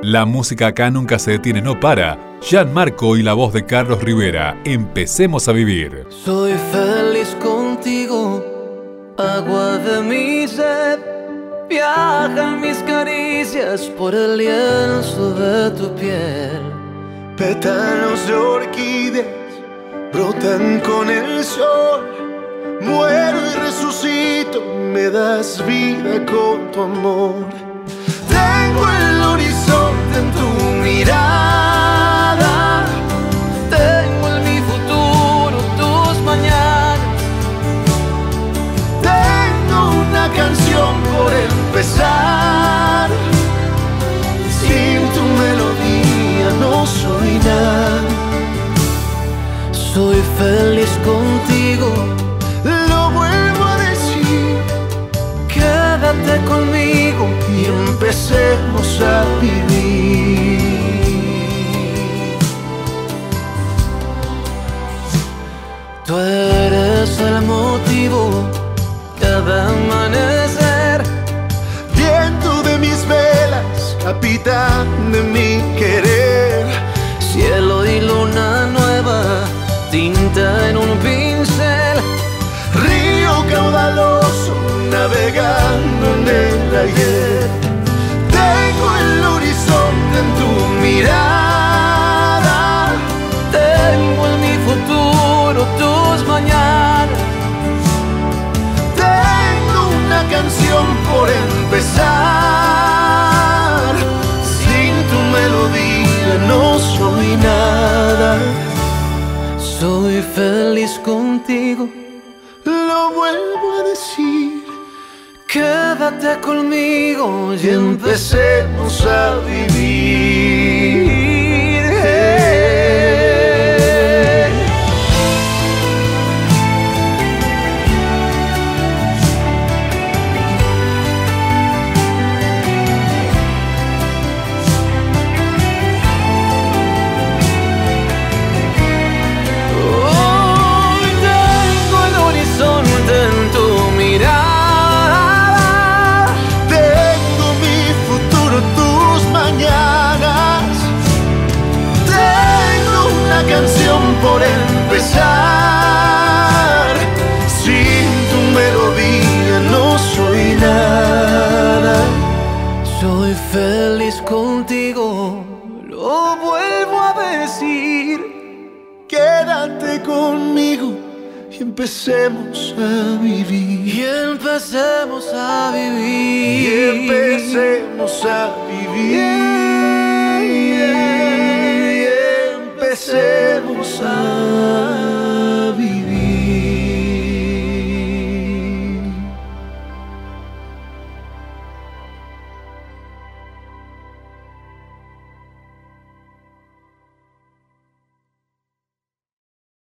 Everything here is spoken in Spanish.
La música acá nunca se detiene, no para. Gianmarco y la voz de Carlos Rivera. Empecemos a vivir. Soy feliz contigo, agua de mi sed. Viajan mis caricias por el lienzo de tu piel. Pétalos de orquídeas brotan con el sol. Muero y resucito, me das vida con tu amor. Tengo el horizonte en tu mirada. Tengo en mi futuro tus mañanas. Tengo una canción por empezar. Sin tu melodía no soy nada. Soy feliz contigo, lo vuelvo a decir. quédate conmigo Y empecemos a vivir. Tú eres el motivo, cada amanecer. Viento de mis velas, capitán de mi querer. Cielo y luna nueva, tinta en un pincel. Río caudaloso, navegando en el ayer. Tengo el horizonte en tu mirada. Tengo en mi futuro tus mañanas. Tengo una canción por empezar. Sin tu melodía no soy nada. Soy feliz contigo, Lo vuelvo a decir. quédate conmigo Y empecemos a vivir. Hoy tengo el horizonte en tu mirada. Tengo mi futuro, tus mañanas. Tengo una canción por empezar. Sin tu melodía no soy nada. Soy feliz contigo, lo vuelvo a decir. Quédate conmigo y empecemos a vivir. Y empecemos a Y vivir. empecemos a vivir.